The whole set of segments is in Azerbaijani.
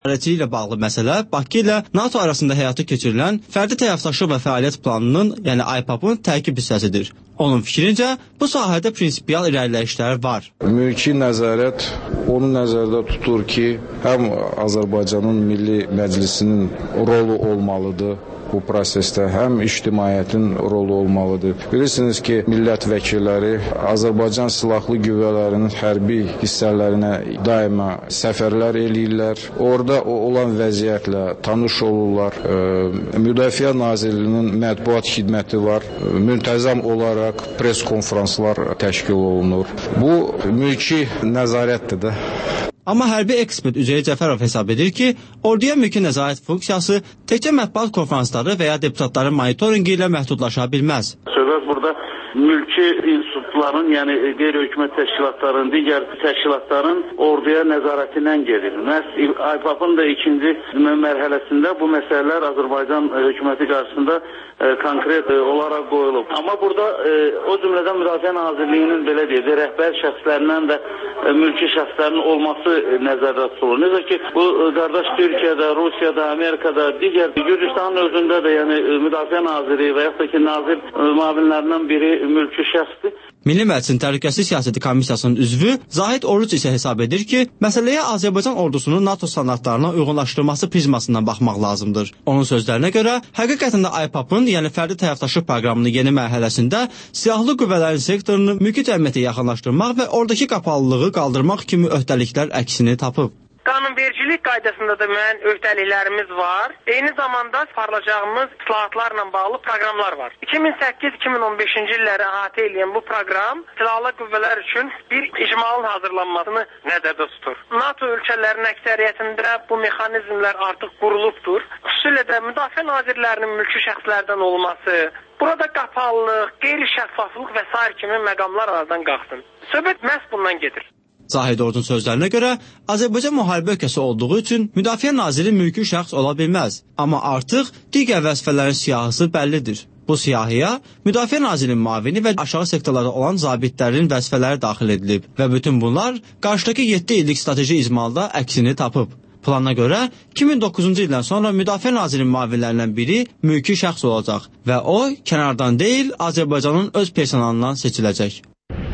Nəzarəti ilə bağlı məsələ Bakı ilə NATO arasında həyata keçirilən fərdi tərəfdaşlıq və fəaliyyət planının, yəni IPAP-ın tərkib hissəsidir. Onun fikrincə, bu sahədə prinsipial irəliləyişlər var. Mülki nəzarət onu nəzərdə tutur ki, həm Azərbaycanın Milli Məclisinin rolu olmalıdır bu prosesdə, həm ictimaiyyətin rolu olmalıdır. Bilirsiniz ki, millət vəkilləri Azərbaycan Silahlı Qüvvələrinin hərbi hissələrinə daima səfərlər eləyirlər. Orada olan vəziyyətlə tanış olurlar. Müdafiə Nazirliyinin mətbuat xidməti var. Müntəzəm olaraq press konferanslar təşkil olunur. Bu mülki nəzarətdir də. Amma hərbi ekspert Üzeyir Cəfərov hesab edir ki, orduya mülki nəzarət funksiyası təkcə mətbuat konferansları və ya deputatların monitoringi ilə məhdudlaşa bilməz. Söhbət burada mülki institutların, yəni qeyri-hökumət təşkilatların, digər təşkilatların orduya nəzarətindən gedir. Məhz IPAP-ın da ikinci mərhələsində bu məsələlər Azərbaycan hökuməti qarşısında konkret olaraq qoyulub. Amma burada o cümlədən Müdafiə Nazirliyinin belə deyək, rəhbər şəxslərindən də mülki şəxslərin olması nəzərdə tutulur. Necə ki, bu qardaş Türkiyədə, Rusiyada, Amerikada, digər Gürcüstanın özündə də, yəni Müdafiə Naziri və yaxud da ki, nazir müavinlərindən biri mülki şəxsdir. Milli Məclisin Təhlükəsizlik Siyasəti Komissiyasının üzvü Zahid Oruc isə hesab edir ki, məsələyə Azərbaycan ordusunun NATO standartlarına uyğunlaşdırılması prizmasından baxmaq lazımdır. Onun sözlərinə görə, həqiqətən də IPAP-ın, yəni fərdi tərəfdaşlıq proqramının yeni mərhələsində silahlı qüvvələrin sektorunu mülki cəmiyyətə yaxınlaşdırmaq və oradakı qapalılığı qaldırmaq kimi öhdəliklər əksini tapıb. Qanunvericilik qaydasında da müəyyən öhdəliklərimiz var. Eyni zamanda aparılacağımız islahatlarla bağlı proqramlar var. 2008-2015-ci illəri əhatə edən bu proqram silahlı qüvvələr üçün bir icmalın hazırlanmasını nəzərdə tutur. NATO ölkələrinin əksəriyyətində bu mexanizmlər artıq qurulubdur. Xüsusilə də müdafiə nazirlərinin mülki şəxslərdən olması, burada qapalılıq, qeyri-şəffaflıq və sair kimi məqamlar aradan qalxsın. Söhbət məhz bundan gedir. Zahid Orucun sözlərinə görə, Azərbaycan müharibə ölkəsi olduğu üçün Müdafiə Naziri mülki şəxs ola bilməz. Amma artıq digər vəzifələrin siyahısı bəllidir. Bu siyahıya Müdafiə Nazirinin müavini və aşağı sektorlarda olan zabitlərin vəzifələri daxil edilib və bütün bunlar qarşıdakı 7 illik strateji icmalda əksini tapıb. Plana görə 2009-cu ildən sonra Müdafiə Nazirinin müavinlərindən biri mülki şəxs olacaq və o, kənardan deyil, Azərbaycanın öz personalından seçiləcək.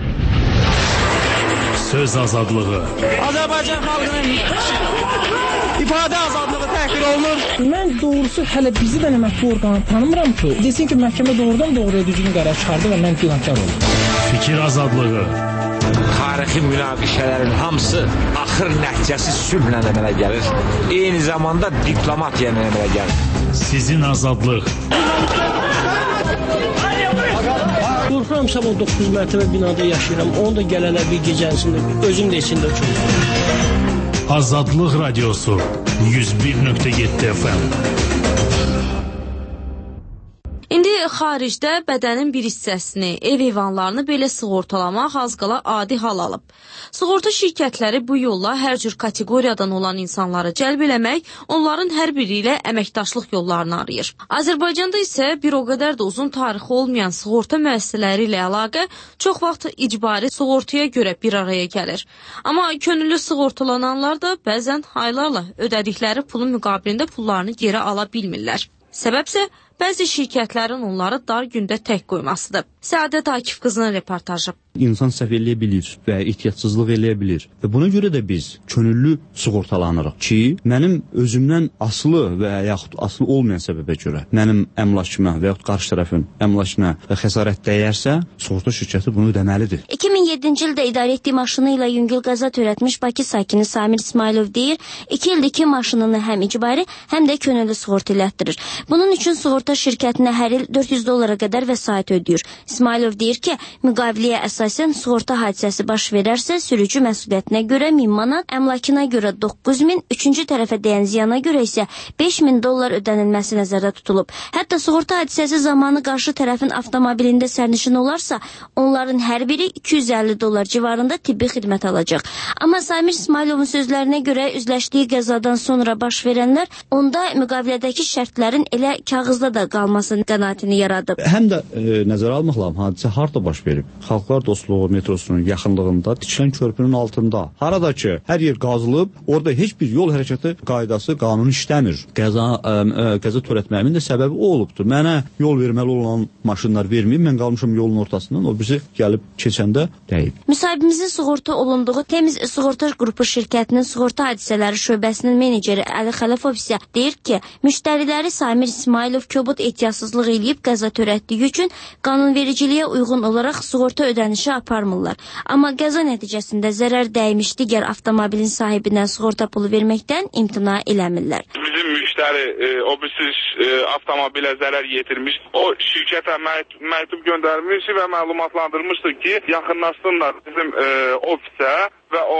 Söz azadlığı. Azərbaycan xalqının ifadə azadlığı təhqir olunur. Mən doğrusu hələ bizi də mətbu orqanı tanımıram ki, desin ki, məhkəmə doğrudan-doğruya düzgün qərar çıxardı və mən günahkar oldum. Fikir azadlığı. Tarixi münaqişələrin hamısı axır nəticəsi sülhlə əmələ gəlir. Eyni zamanda diplomatiya əmələ gəlir. Sizin azadlıq. Qorxuram sabah 9 mərtəbə binada yaşayıram. Onu da gələlər bir gecəsində, özüm də içində uçurum. Azadlıq Radiosu 101.7 FM. İndi xaricdə bədənin bir hissəsini, ev heyvanlarını belə sığortalamaq az qala adi hal alıb. Sığorta şirkətləri bu yolla hər cür kateqoriyadan olan insanları cəlb eləmək, onların hər biri ilə əməkdaşlıq yollarını arayır. Azərbaycanda isə bir o qədər də uzun tarixi olmayan sığorta müəssisələri ilə əlaqə çox vaxt icbari sığortaya görə bir araya gəlir. Amma könüllü sığortalananlar da bəzən aylarla ödədikləri pulun müqabilində pullarını geri ala bilmirlər. Səbəbsə bəzi şirkətlərin onları dar gündə tək qoymasıdır. Səadət Akif qızının reportajı. İnsan səhv eləyə bilir və ehtiyatsızlıq eləyə bilir. Və buna görə də biz könüllü sığortalanırıq ki, mənim özümdən asılı və yaxud asılı olmayan səbəbə görə mənim əmlakıma və yaxud qarşı tərəfin əmlakına xəsarət dəyərsə, sığorta şirkəti bunu ödəməlidir. 2007-ci ildə idarə etdiyi maşını ilə yüngül qəza törətmiş Bakı sakini Samir İsmailov deyir, 2 ildir ki, maşınını həm icbari, həm də könüllü sığorta elətdirir. Bunun üçün sığorta şirkətinə hər il $400 qədər vəsait ödəyir. İsmailov deyir ki, müqaviləyə əsasən sığorta hadisəsi baş verərsə, sürücü məsuliyyətinə görə 1000 manat, əmlakına görə 9000, üçüncü tərəfə dəyən ziyana görə isə $5000 ödənilməsi nəzərdə tutulub. Hətta sığorta hadisəsi zamanı qarşı tərəfin avtomobilində sərnişin olarsa, onların hər biri $250 civarında tibbi xidmət alacaq. Amma Samir İsmailovun sözlərinə görə üzləşdiyi qəzadan sonra baş verənlər onda müqavilədəki şərtlərin elə kağızda da qalmasının qənaətini yaradıb. Həm də nəzərə almaq lazım, hadisə harda baş verib. Xalqlar da o Oslo metrosunun yaxınlığında tikilən körpünün altında. Harada ki, hər yer qazılıb, orada heç bir yol hərəkəti qaydası, qanun işləmir. Qəza törətməyimin də səbəbi o olubdur. Mənə yol verməli olan maşınlar verməyib, mən qalmışım yolun ortasından, o bizi gəlib keçəndə dəyib. Müsahibimizin sığorta olunduğu Temiz Sığorta Qrupu şirkətinin sığorta hadisələri şöbəsinin meneceri Əli Xəlifov isə deyir ki, müştəriləri Samir İsmailov kobud ehtiyatsızlıq eləyib qəza törətdiyi üçün qanunvericiliyə uyğun olaraq sığorta ödənişi aparmırlar. Amma qəza nəticəsində zərər dəymiş digər avtomobilin sahibindən sığorta pulu verməkdən imtina eləmirlər. Bizim müştəri o birisiz avtomobilə zərər yetirmiş. O şirkətə məktub göndərmiş və məlumatlandırmışdır ki, yaxınlaşsınlar bizim ofisə və o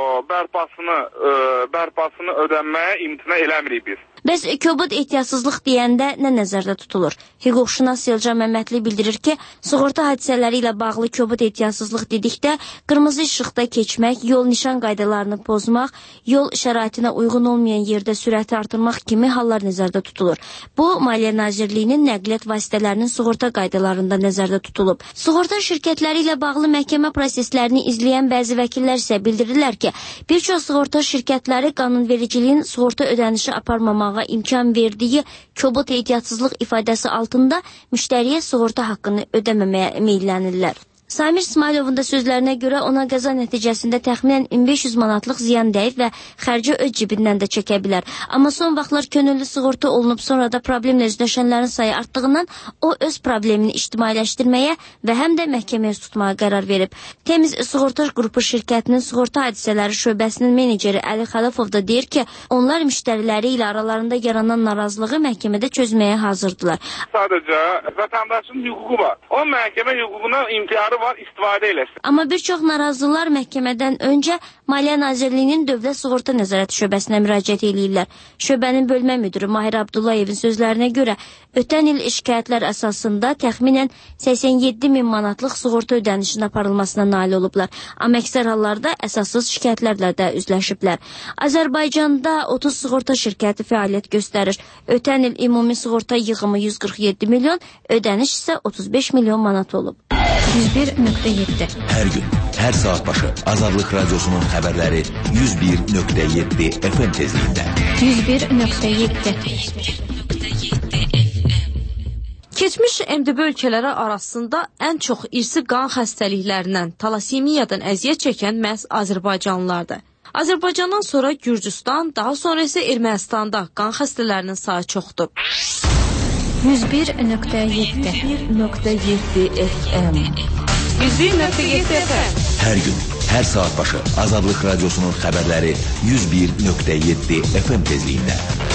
bərpasını ödənməyə imtina eləmirik biz. Bəs kobud ehtiyatsızlıq deyəndə nə nəzərdə tutulur? Hüquqşünas Selcan Məmmədli bildirir ki, sığorta hadisələri ilə bağlı kobud ehtiyatsızlıq dedikdə qırmızı işıqda keçmək, yol nişan qaydalarını pozmaq, yol şəraitinə uyğun olmayan yerdə sürəti artırmaq kimi hallar nəzərdə tutulur. Bu, Maliyyə Nazirliyinin nəqliyyat vasitələrinin sığorta qaydalarında nəzərdə tutulub. Sığorta şirkətləri ilə bağlı məhkəmə proseslərini izləyən bəzi vəkillər isə bildirirlər ki, bir çox sığorta şirkətləri qanunvericiliyin sığorta ödənişi aparmamağa imkan verdiyi kobud ehtiyatsızlıq ifadəsi altında müştəriyə sığorta haqqını ödəməməyə meyllənirlər. Samir İsmailovun da sözlərinə görə ona qəza nəticəsində təxminən 1500 manatlıq ziyan dəyib və xərci öz cibindən də çəkə bilər. Amma son vaxtlar könüllü sığorta olunub sonra da problemlə üzləşənlərin sayı artdığından o öz problemini ictimailəşdirməyə və həm də məhkəməyə tutmağa qərar verib. Temiz Sığorta Qrupu şirkətinin sığorta hadisələri şöbəsinin meneceri Əli Xəlifov da deyir ki, onlar müştəriləri ilə aralarında yaranan narazılığı məhkəmədə çözməyə hazırdılar. Sadəcə vətəndaşın hüququ var. O məhkəmə hüququna imtiharı var, istifadə eləsin. Amma bir çox narazılar məhkəmədən öncə Maliyyə Nazirliyinin Dövlət Sığorta Nəzarəti şöbəsinə müraciət edirlər. Şöbənin bölmə müdürü Mahir Abdullayevin sözlərinə görə ötən il şikayətlər əsasında təxminən 87 min manatlıq sığorta ödənişinin aparılmasına nail olublar. Amma əksər hallarda əsassız şikayətlərlə də üzləşiblər. Azərbaycanda 30 sığorta şirkəti fəaliyyət göstərir. Ötən il ümumi sığorta yığımı 147 milyon, ödəniş isə 35 milyon manat olub. 101.7 Hər gün, hər saat başı Azadlıq Radiosunun xəbərləri 101.7 FM tezliyində. 101.7 Keçmiş MDB ölkələri arasında ən çox irsi qan xəstəliklərindən, talasemiyadan əziyyət çəkən məhz Azərbaycanlılardır. Azərbaycandan sonra Gürcüstan, daha sonra isə Ermənistanda qan xəstələrinin sayı çoxdur. 101.7 FM 101.7 FM Hər gün, hər saat başı Azadlıq Radiosunun xəbərləri 101.7 FM tezliyində.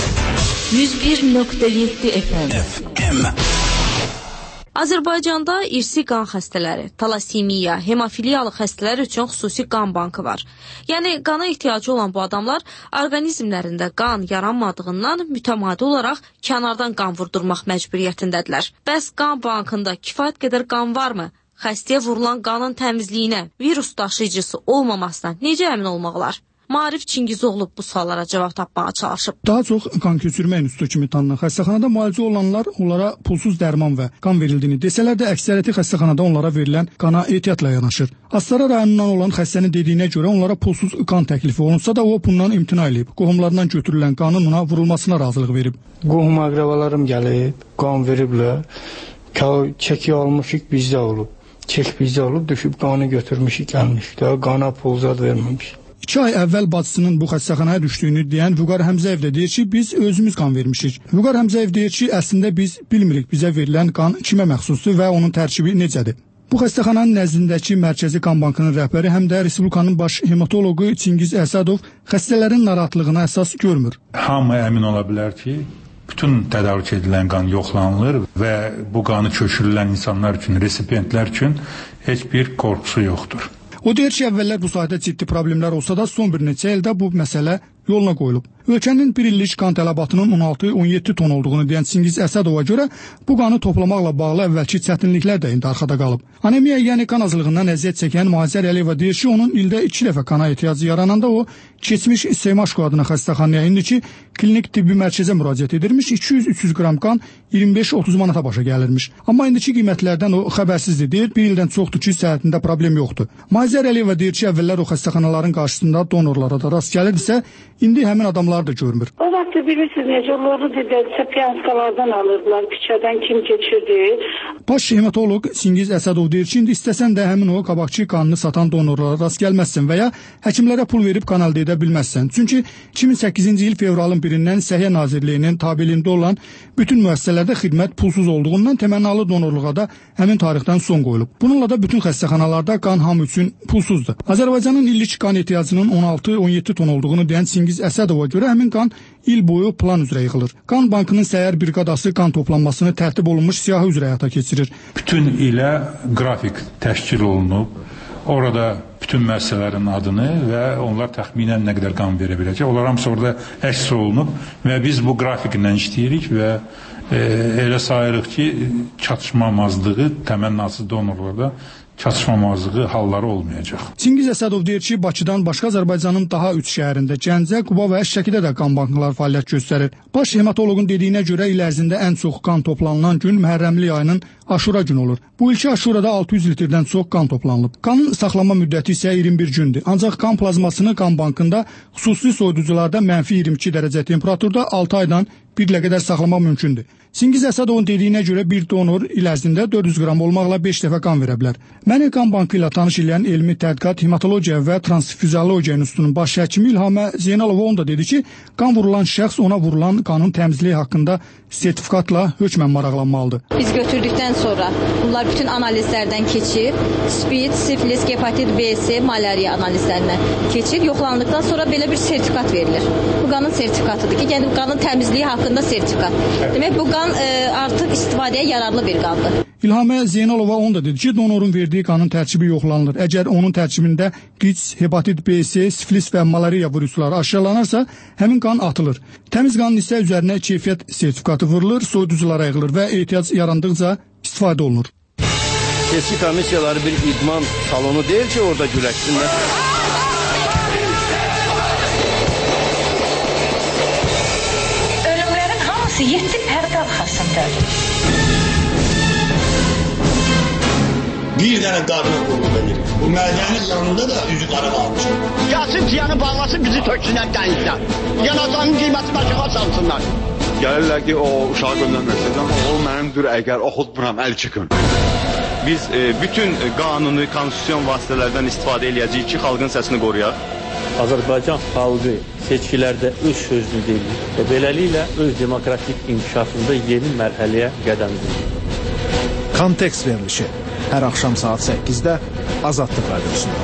101.7 FM Azərbaycanda irsi qan xəstələri, talasemiya, hemofiliyalı xəstələr üçün xüsusi qan bankı var. Yəni, qana ehtiyacı olan bu adamlar orqanizmlərində qan yaranmadığından mütəmadi olaraq kənardan qan vurdurmaq məcburiyyətindədirlər. Bəs qan bankında kifayət qədər qan varmı? Xəstəyə vurulan qanın təmizliyinə, virus daşıyıcısı olmamasına necə əmin olmaq olar? Maarif Çingizoğlu bu suallara cavab tapmağa çalışıb. Daha çox qan köçürmə institutu kimi tanınan xəstəxanada müalicə olanlar onlara pulsuz dərman və qan verildiyini desələr də əksəriyyəti xəstəxanada onlara verilən qana ehtiyatla yanaşır. Astara rayonundan olan xəstənin dediyinə görə onlara pulsuz qan təklifi olunsa da o bundan imtina edib. Qohumlarından götürülən qanın ona vurulmasına razılıq verib. Qohum əqrəbalarım gəlib, qan veriblər. Çəki almışıq bizdə olub. Çək bizdə olub, düşüb qanı götürmüşük, gəlmişik. Daha qana pul zad verməmişik. 2 ay əvvəl bacısının bu xəstəxanaya düşdüyünü deyən Vüqar Həmzəyev də deyir ki, biz özümüz qan vermişik. Vüqar Həmzəyev deyir ki, əslində biz bilmirik bizə verilən qan kimə məxsusdur və onun tərkibi necədir. Bu xəstəxananın nəzdindəki Mərkəzi Qan Bankının rəhbəri həm də Respublikanın baş hematoloqu Çingiz Əsadov xəstələrin narahatlığına əsas görmür. Hamı əmin ola bilər ki, bütün tədarük edilən qan yoxlanılır və bu qanı köçürülən insanlar üçün, resipiyentlər üçün heç bir qorxusu yoxdur. O deyir ki, əvvəllər bu sahədə ciddi problemlər olsa da son bir neçə ildə bu məsələ yoluna qoyulub. Ölkənin bir illik qan tələbatının 16-17 ton olduğunu deyən Çingiz Əsədova görə bu qanı toplamaqla bağlı əvvəlki çətinliklər də indi arxada qalıb. Anemiya, yəni qan azlığından əziyyət çəkən Mühazər Əliyeva deyir ki, onun ildə 2 dəfə qana ehtiyacı yarananda o keçmiş Seymaşko adına xəstəxanaya indiki klinik tibbi mərkəzə müraciət edirmiş, 200-300 qram qan 25-30 manata başa gəlirmiş. Amma indiki qiymətlərdən o xəbərsizdir deyir, bir ildən çoxdur ki, səhhətində problem yoxdur. Mühazər Əliyeva deyir ki, əvvəllər o xəstəxanaların qarşısında donorlara da rast gəlirdisə, indi həmin adamlar da görmür. O vaxt bilirsiniz necə olurdu dediksə, piyanskalardan alırdılar, küçədən kim keçirdi. Baş hematoloq Çingiz Əsədov deyir ki, indi istəsən də həmin o qabaqçı qanını satan donorlara rast gəlməzsən və ya həkimlərə pul verib qan əldə edə bilməzsən. Çünki 2008-ci il fevralın 1-dən Səhiyyə Nazirliyinin tabeliyində olan bütün müəssisələrdə xidmət pulsuz olduğundan təmənnalı donorluğa da həmin tarixdən son qoyulub. Bununla da bütün xəstəxanalarda qan hamı üçün pulsuzdur. Azərbaycanın illik qan ehtiyacının 16-17 ton olduğunu deyən Çingiz Əsədova görə həmin qan il boyu plan üzrə yığılır. Qan bankının səhər briqadası qan toplanmasını tərtib olunmuş siyahı üzrə həyata keçirir. Bütün ilə qrafik təşkil olunub. Orada bütün müəssisələrin adını və onlar təxminən nə qədər qan verə biləcək. Onlar hamısı orada əks olunub və biz bu qrafiklə işləyirik və elə sayırıq ki, çatışmamazlığı təmənnasız donorlarda çatışmamazlığı halları olmayacaq. Çingiz Əsədov deyir ki, Bakıdan başqa Azərbaycanın daha 3 şəhərində, Gəncə, Quba və Şəkidə də qan bankları fəaliyyət göstərir. Baş hematoloqun dediyinə görə il ərzində ən çox qan toplanılan gün Məhərrəmlik ayının Aşura günü olur. Bu ilki Aşurada 600 litrdən çox qan toplanılıb. Qanın saxlanma müddəti isə 21 gündür. Ancaq qan plazmasını qan bankında xüsusi soyuducularda -22 dərəcə temperaturda 6 aydan 1 ilə qədər saxlamaq mümkündür. Çingiz Əsədovun dediyinə görə bir donor il ərzində 400 qram olmaqla 5 dəfə qan verə bilər. Məni qan bankı ilə tanış edən Elmi Tədqiqat Hematologiya və Transfüziologiya İnstitutunun baş həkimi İlhamə Zeynalova onu da dedi ki, qan vurulan şəxs ona vurulan qanın təmizliyi haqqında sertifikatla hökmən maraqlanmalıdır. Biz götürdükdən sonra bunlar bütün analizlərdən keçir. Spid, sifilis, hepatit B, C, malariya analizlərindən keçir. Yoxlandıqdan sonra belə bir sertifikat verilir. Bu qanın sertifikatıdır ki, yəni qanın təmizliyi haqqında sertifikat. Demək bu qan artıq istifadəyə yararlı bir qandır. İlhamə Zeynalova onu da dedi ki, donorun verdiyi qanın tərkibi yoxlanılır. Əgər onun tərkibində qiç, hepatit B, C, sifilis və malariya virusları aşılanarsa, həmin qan atılır. Təmiz qanın isə üzərinə keyfiyyət sertifikatı vurulur, soyuduculara yığılır və ehtiyac yarandıqca istifadə olunur. Seçki komissiyaları bir idman salonu deyil ki, orada güləşsinlər. Ölümlərin hamısı 7 pərdə arxasındadır. Bir dənə qadın qulluq edir. Bu mədənin yanında da üzü qara qalmışdır. Gəlsin tiyanı bağlasın, bizi töksünlər dənizdən. Yanacağının qiymətini aşağı salsınlar. Gəlirlər ki, o uşağı göndərməsin, amma o mənimdir, əgər oxutmuram, əl çıxın. Biz bütün qanuni, konstitusyon vasitələrdən istifadə edəcəyik ki, xalqın səsini qoruyaq. Azərbaycan xalqı seçkilərdə öz sözünü deyir və beləliklə öz demokratik inkişafında yeni mərhələyə qədəm qoyur. Kontekst verilişi hər axşam saat 8-də Azadlıq Radiosunda.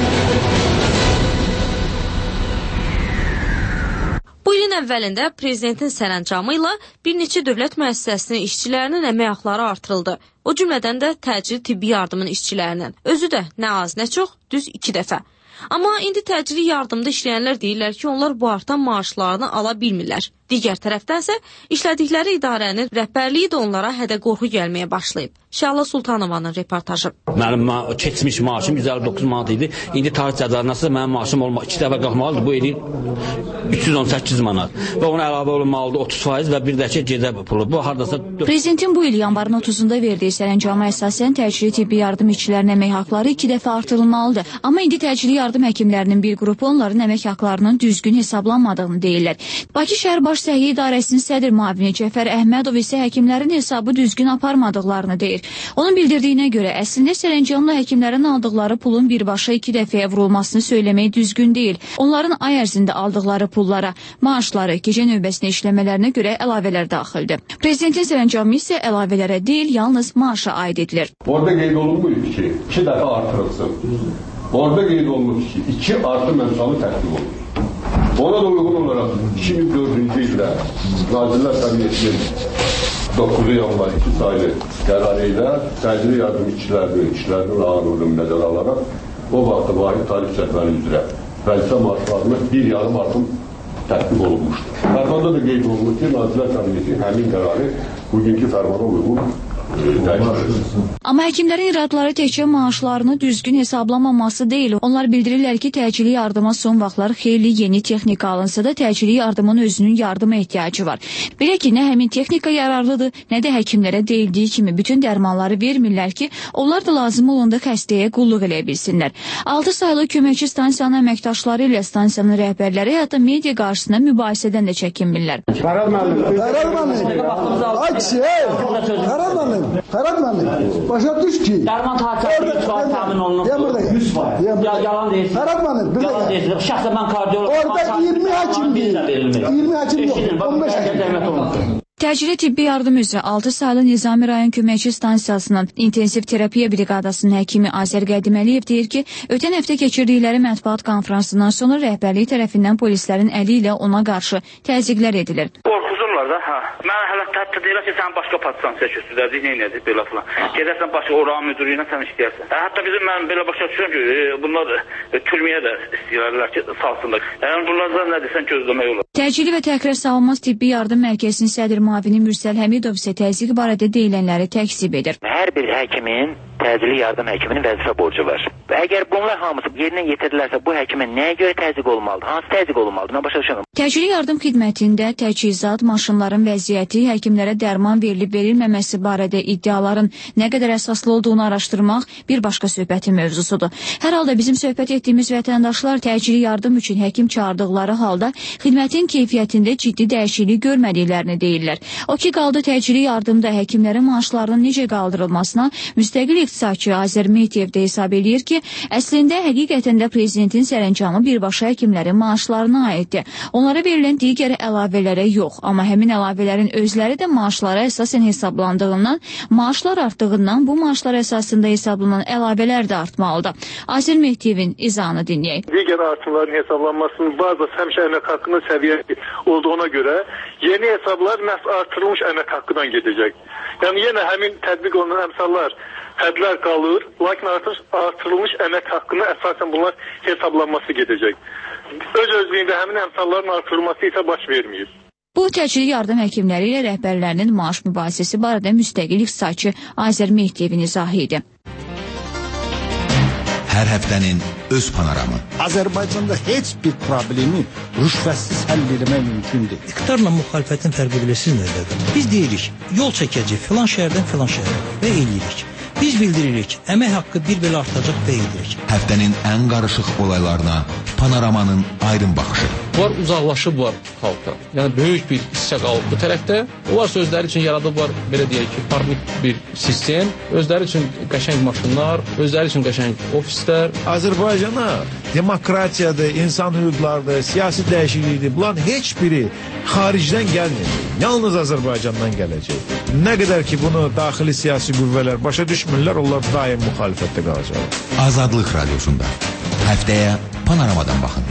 Bu ilin əvvəlində prezidentin sərəncamı ilə bir neçə dövlət müəssisəsinin işçilərinin əmək haqları artırıldı. O cümlədən də təcili tibbi yardımın işçilərinin. Özü də nə az, nə çox, düz 2 dəfə. Amma indi təcili yardımda işləyənlər deyirlər ki, onlar bu artan maaşlarını ala bilmirlər. Digər tərəfdənsə, işlədikləri idarənin rəhbərliyi də onlara hədə-qorxu gəlməyə başlayıb. Şəhla Sultanovanın reportajı. Mənim keçmiş maaşım 159 manat idi. İndi tarix cəzalarında mənim maaşım 2 dəfə qalxmalıdır. Bu ilin 318 manat. Və ona əlavə olunmalıdır 30% və bir də ki, gecə pulu. Bu hardasa... Prezidentin bu il yanvarın 30-da verdiyi sərəncama əsasən təcili tibbi yardım işçilərinin əmək haqları 2 dəfə artırılmalıdır. Amma indi təcili yardım həkimlərinin bir qrupu onların əmək haqlarının düzgün hesablanmadığını deyirlər. Bakı şəhər baş Səhiyyə İdarəsinin sədr müavini Cəfər Əhmədov isə həkimlərin hesabı düzgün aparmadıqlarını deyir. Onun bildirdiyinə görə əslində sərəncamla həkimlərin aldıqları pulun birbaşa 2 dəfəyə vurulmasını söyləmək düzgün deyil. Onların ay ərzində aldıqları pullara, maaşları, gecə növbəsinə işləmələrinə görə əlavələr daxildir. Prezidentin sərəncamı isə əlavələrə deyil, yalnız maaşa aid edilir. Orada qeyd olunmuyor ki, 2 dəfə artırılsın. Orada qeyd olunmuş ki, 2 artı məmsalı təklif olur. Ona da uyğun olaraq 2004-cü ildə Nazirlər Kabinetinin 9 yanvar 2 sayılı qərarı ilə təcili yardım işçilərinin ağırlığını nəzərə alaraq o vaxtda vahid tarif cədvəli üzrə vəzifə maaşlarını 1,5 artım tətbiq olunmuşdur. Fərmanda da qeyd olunur ki, Nazirlər Kabineti həmin qərarı bugünkü fərmana uyğun Amma həkimlərin iradları təkcə maaşlarını düzgün hesablamaması deyil. Onlar bildirirlər ki, təcili yardıma son vaxtlar xeyli yeni texnika alınsa da təcili yardımın özünün yardıma ehtiyacı var. Belə ki, nə həmin texnika yararlıdır, nə də həkimlərə deyildiyi kimi bütün dərmanları vermirlər ki, onlar da lazım olanda xəstəyə qulluq eləyə bilsinlər. 6 saylı köməkçi stansiyanın əməkdaşları ilə stansiyanın rəhbərləri hətta media qarşısında mübahisədən də çəkinmirlər. Ferhat müəllim, başa düş ki... Dərman tarihçisi 100% təmin olunub. 100%. Yalan deyilsin. Ferhat müəllim, bir yalan deyilsin. Şəxsən mən kardiolog... Orada 20 həkimdir. 20 həkim yox, 15 həkim. Təcili tibbi yardım üzrə 6 saylı Nizami rayon köməkçi stansiyasının intensiv terapiya briqadasının həkimi Azər Qədiməliyev deyir ki, ötən həftə keçirdikləri mətbuat konfransından sonra rəhbərlik tərəfindən polislərin əli ilə ona qarşı təzyiqlər edilir. Qorxuzurlar da, hə. Mən hələ hətta deyirlər ki, sən başqa patisansiya köçürəcək, nə edəcək, belə falan. Gedərsən başqa oranın müdürü ilə sən işləyərsən. Hətta bizim mən belə başa düşürəm ki, bunlar türməyə də istəyirlər ki, salsınlar. Yəni bunlardan nə desən gözləmək olar. Təcili və təkrar sağolmaz tibbi yardım mərkəzinin sədr müavini Mürsəl Həmidov isə təzyiq barədə deyilənləri təkzib edir. Hər bir həkimin təcili yardım həkiminin vəzifə borcu var. Əgər bunlar hamısı yerinə yetirilərsə, bu həkimə nəyə görə təzyiq olmalıdır? Hansı təzyiq olmalıdır? Mən başa düşürəm. Təcili yardım xidmətində təchizat, maşınların vəziyyəti, həkimlərə dərman verilib-verilməməsi barədə iddiaların nə qədər əsaslı olduğunu araşdırmaq bir başqa söhbətin mövzusudur. Hər halda bizim söhbət etdiyimiz vətəndaşlar təcili yardım üçün həkim çağırdıqları halda xidmətin keyfiyyətində ciddi dəyişiklik görmədiklərini deyirlər. O ki, qaldı təcili yardımda həkimlərin maaşlarının necə qaldırılmasına müstəqil iqtisadçı Azər Mehdiyev də hesab eləyir ki, əslində həqiqətən də prezidentin sərəncamı birbaşa həkimlərin maaşlarına aiddir. Onlara verilən digər əlavələrə yox, amma həmin əlavələrin özləri də maaşlara əsasən hesablandığından, maaşlar artdığından bu maaşlar əsasında hesablanan əlavələr də artmalıdır. Azər Mehdiyevin izahını dinləyək. Digər artımların hesablanmasının bazası həmişə əmək haqqının səviyyəsi olduğuna görə yeni hesablar məhz artırılmış əmək haqqından gedəcək. Yəni yenə həmin tətbiq olunan əmsallar hədlər qalır, lakin artırılmış əmək haqqına əsasən bunlar hesablanması gedəcək. Öz-özlüyündə həmin əmsalların artırılması isə baş verməyib. Bu təcili yardım həkimləri ilə rəhbərlərinin maaş mübahisəsi barədə müstəqil iqtisadçı Azər Mehdiyevin izahı idi. Hər həftənin öz panoramı. Azərbaycanda heç bir problemi rüşvətsiz həll etmək mümkündür. İqtidarla müxalifətin fərqi bilirsiniz nədədir? Biz deyirik, yol çəkəcək filan şəhərdən filan şəhərə və eləyirik. Biz bildiririk, əmək haqqı bir belə artacaq və edirik. Həftənin ən qarışıq olaylarına panoramanın aydın baxışı. Bunlar uzaqlaşıblar xalqdan. Yəni böyük bir hissə qalıb bu tərəfdə. Onlar özləri üçün yaradıblar, belə deyək ki, farklı bir sistem. Özləri üçün qəşəng maşınlar, özləri üçün qəşəng ofislər. Azərbaycana demokratiyadır, insan hüquqlarıdır, siyasi dəyişiklikdir. Bunların heç biri xaricdən gəlmir. Yalnız Azərbaycandan gələcək. Nə qədər ki bunu daxili siyasi qüvvələr başa düşmürlər, onlar daim müxalifətdə qalacaq. Azadlıq Radiosunda həftəyə panoramadan baxın.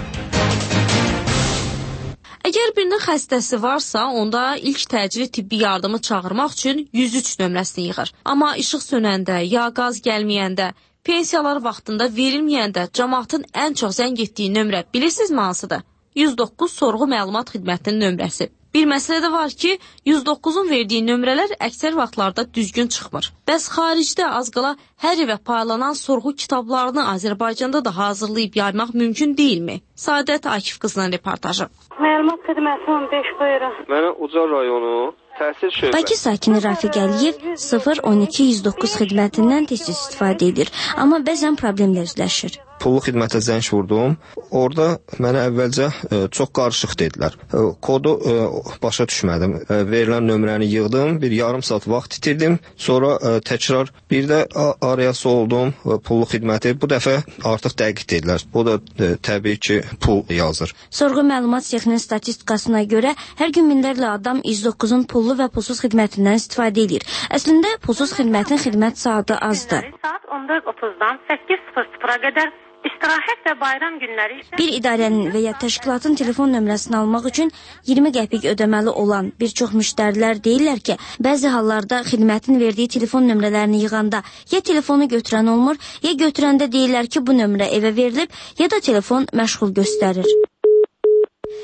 Əgər birinin xəstəsi varsa, onda ilk təcili tibbi yardımı çağırmaq üçün 103 nömrəsini yığır. Amma işıq sönəndə, ya qaz gəlməyəndə, pensiyalar vaxtında verilməyəndə cəmaatın ən çox zəng etdiyi nömrə bilirsinizmi hansıdır? 109 sorğu məlumat xidmətinin nömrəsi. Bir məsələ də var ki, 109-un verdiyi nömrələr əksər vaxtlarda düzgün çıxmır. Bəs xaricdə az qala hər evə paylanan sorğu kitablarını Azərbaycanda da hazırlayıb yaymaq mümkün deyilmi? Sadət Akif qızının reportajı. Məlumat xidməti 15 buyurun. Mənə Ucar rayonu təhsil şöbəsi. Bakı sakini Rafiq Əliyev 012-109 xidmətindən tez istifadə edir, amma bəzən problemlər üzləşir. Pullu xidmətə zəng vurdum. Orada mənə əvvəlcə çox qarışıq dedilər. Kodu başa düşmədim. Verilən nömrəni yığdım, bir yarım saat vaxt itirdim. Sonra təkrar bir də araya soldum pullu xidməti. Bu dəfə artıq dəqiq dedilər. O da təbii ki pul yazır. Sorğu məlumat sexinin statistikasına görə hər gün minlərlə adam 109-un pullu və pulsuz xidmətindən istifadə edir. Əslində pulsuz xidmətin xidmət saatı azdır. Saat 14:30-dan 8:00-a qədər İstirahət və bayram günləri isə bir idarənin və ya təşkilatın telefon nömrəsini almaq üçün 20 qəpik ödəməli olan bir çox müştərilər deyirlər ki, bəzi hallarda xidmətin verdiyi telefon nömrələrini yığanda ya telefonu götürən olmur, ya götürəndə deyirlər ki, bu nömrə evə verilib, ya da telefon məşğul göstərir.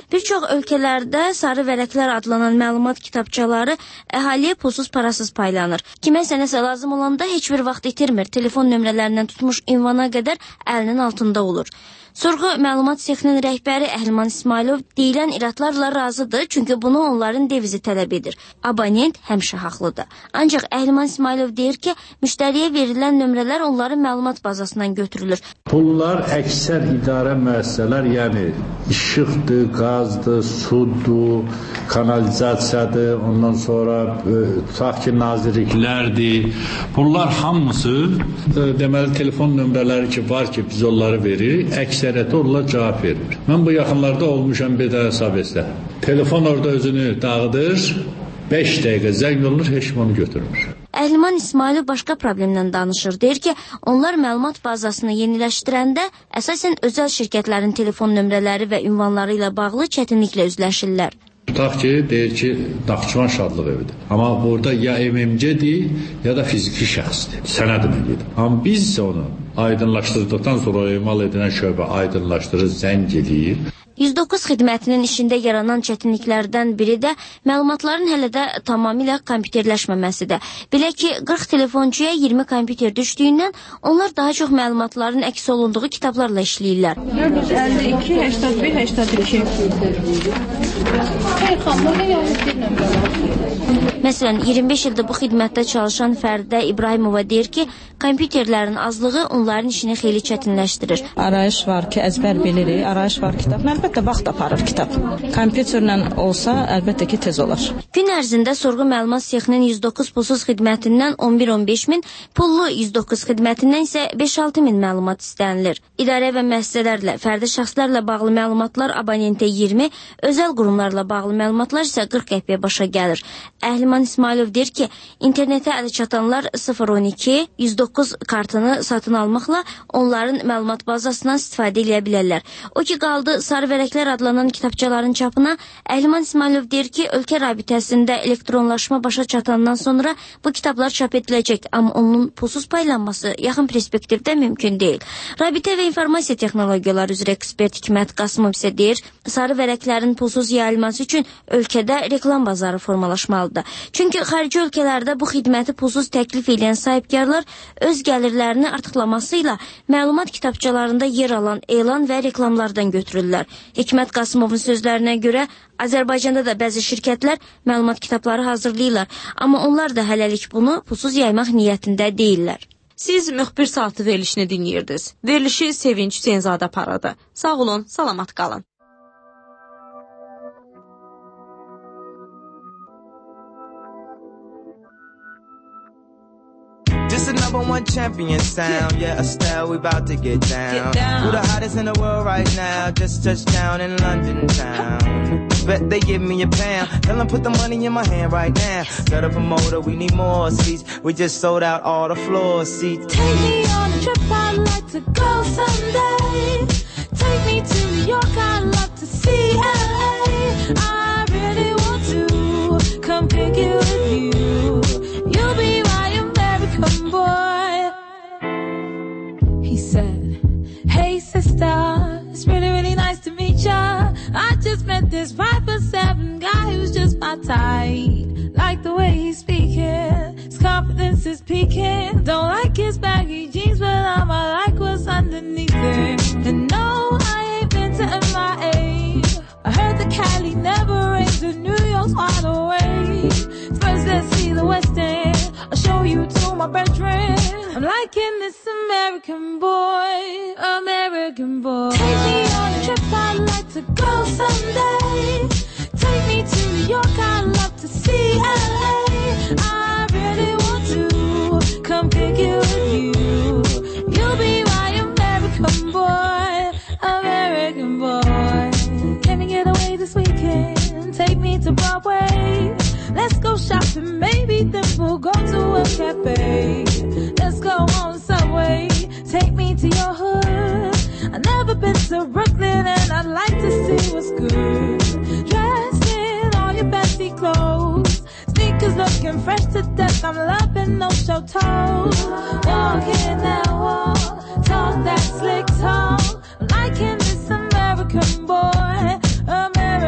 Bir çox ölkələrdə sarı vərəqlər adlanan məlumat kitabçaları əhaliyə pulsuz parasız paylanır. Kiməsə nəsə lazım olanda heç bir vaxt itirmir. Telefon nömrələrindən tutmuş ünvana qədər əlinin altında olur. Sorğu məlumat sexinin rəhbəri Əhliman İsmailov deyilən iradlarla razıdır, çünki bunu onların devizi tələb edir. Abonent həmişə haqlıdır. Ancaq Əhliman İsmailov deyir ki, müştəriyə verilən nömrələr onların məlumat bazasından götürülür. Bunlar əksər idarə müəssisələr, yəni işıqdır, qazdır, sudur, kanalizasiyadır, ondan sonra tutaq ki, nazirliklərdir. Bunlar hamısı deməli telefon nömrələri ki var ki, biz onları veririk, əksəriyyəti onlar cavab vermir. Mən bu yaxınlarda olmuşam bir də hesab etsə. Telefon orada özünü dağıdır, 5 dəqiqə zəng olunur, heç kim onu götürmür. Əhliman İsmailov başqa problemdən danışır. Deyir ki, onlar məlumat bazasını yeniləşdirəndə əsasən özəl şirkətlərin telefon nömrələri və ünvanları ilə bağlı çətinliklə üzləşirlər. Tutaq ki, deyir ki, Naxçıvan Şadlıq evidir. Amma burada ya MMC-dir, ya da fiziki şəxsdir. Sənədinə gedir. Amma biz isə onu aydınlaşdırdıqdan sonra emal edilən şöbə aydınlaşdırır, zəng edir. 109 xidmətinin işində yaranan çətinliklərdən biri də məlumatların hələ də tamamilə kompüterləşməməsidir. Belə ki, 40 telefonçuya 20 kompüter düşdüyündən onlar daha çox məlumatların əks olunduğu kitablarla işləyirlər. 452, 81, 82. Məsələn, 25 ildir bu xidmətdə çalışan Fəridə İbrahimova deyir ki, kompüterlərin azlığı onların işini xeyli çətinləşdirir. Arayış var ki, əzbər bilirik, arayış var kitab. Əlbəttə, vaxt aparır kitab. Kompüterlə olsa, əlbəttə ki, tez olar. Gün ərzində sorğu məlumat sexinin 109 pulsuz xidmətindən 11-15 min, pullu 109 xidmətindən isə 5-6 min məlumat istənilir. İdarə və müəssisələrlə, fərdi şəxslərlə bağlı məlumatlar abonentə 20, özəl qurumlarla bağlı məlumatlar isə 40 qəpiyə başa gəlir. Əhliman İsmailov deyir ki, internetə əli çatanlar 012, 109 kartını satın almaqla onların məlumat bazasından istifadə edə bilərlər. O ki, qaldı sarı vərəqlər adlanan kitabçaların çapına, Əhliman İsmailov deyir ki, ölkə rabitəsində elektronlaşma başa çatandan sonra bu kitablar çap ediləcək, amma onun pulsuz paylanması yaxın perspektivdə mümkün deyil. Rabitə və informasiya texnologiyaları üzrə ekspert Hikmət Qasımov isə deyir, sarı vərəqlərin pulsuz yayılması üçün ölkədə reklam bazarı formalaşmalıdır. Çünki xarici ölkələrdə bu xidməti pulsuz təklif edən sahibkarlar öz gəlirlərini artıqlaması ilə məlumat kitabçalarında yer alan elan və reklamlardan götürürlər. Hikmət Qasımovun sözlərinə görə Azərbaycanda da bəzi şirkətlər məlumat kitabları hazırlayırlar, amma onlar da hələlik bunu pulsuz yaymaq niyyətində deyirlər. Siz müxbir saatı verilişini dinləyirdiniz. Verilişi Sevinç Hüseynzadə paradı. Sağ olun, salamat qalın. This is number one champion sound. Yeah, Estelle, we about to get down. Who the hottest in the world right now? Just touched down in London town. Bet they give me a pound. Tell them put the money in my hand right now. Set up a motor, we need more seats. We just sold out all the floor seats. Take me on a trip, I'd like to go someday. Take me to New York, I'd love to see LA. I really want to come pick you with you. You'll be my American boy. He said, hey sister, it's really, really nice to meet ya. I just met this 5'7" guy who's just my type. Like the way he's speaking, his confidence is peaking. Don't like his baggy jeans, but I like what's underneath it. And no, I ain't been to MIA. I heard the Cali never rains and New York's wide awake. First let's see the West End, I'll show you to my bedroom. I'm liking this American boy, American boy. Take me on a trip, I'd like to go someday. Take me to New York, I'd love to see LA. I really want to come pick you with you. You'll be my American boy, American boy. Can we get away this weekend? Take me to Broadway. Let's go shopping, maybe then we'll go to a cafe. Let's go on Subway, take me to your hood. I've never been to Brooklyn and I'd like to see what's good. Dressed in all your fancy clothes, sneakers looking fresh to death. I'm loving no show toes. Walking that wall, talk that slick talk. I'm liking this American boy, American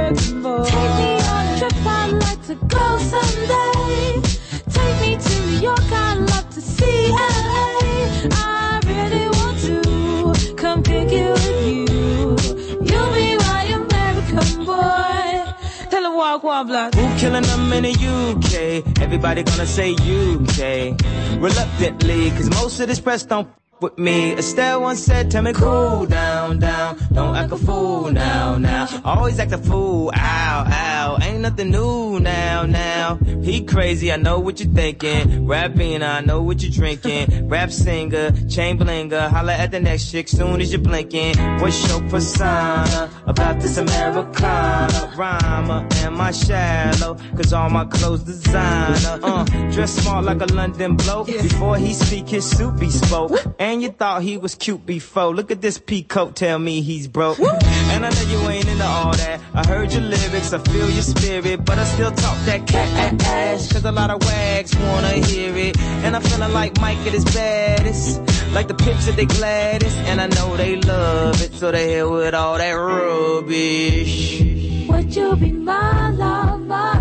hablar. Who killing them in the UK? Everybody gonna say UK. Reluctantly, cause most of this press don't with me. Estelle once said, tell me cool down, down. Don't act a fool now, now. Always act a fool, ow, ow. Ain't nothing new now, now. He crazy, I know what you're thinking. Rapping, I know what you're drinking. Rap singer, chain blinger. Holla at the next chick soon as you're blinking. What's your persona about this Americana? Rhymer, am I shallow? Cause all my clothes designer. Dress smart like a London bloke. Before he speak, his suit be spoke. And you thought he was cute before. Look at this peacoat, tell me he's broke. And I know you ain't into all that. I heard your lyrics, I feel your spirit, but I still talk that cat ass. Cause a lot of wags wanna hear it. And I'm feeling like Mike at his baddest. Like the pips at they gladdest. And I know they love it, so they hell with all that rubbish. Would you be my lover?